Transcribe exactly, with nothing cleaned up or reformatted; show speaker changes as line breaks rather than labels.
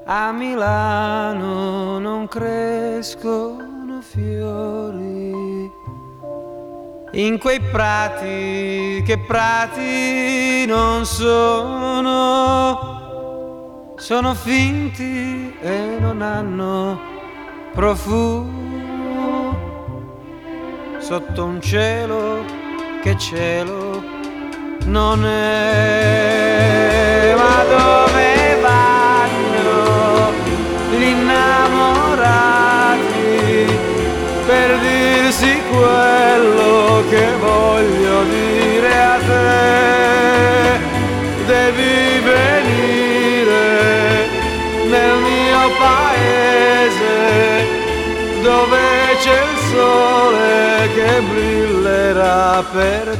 A Milano non crescono fiori, in quei prati che prati non sono, sono finti e non hanno profumo, sotto un cielo che cielo non è. Ma dove vanno gli innamorati per dirsi quello che voglio dire a te? Devi venire nel mio paese, dove c'è il sole che brillerà per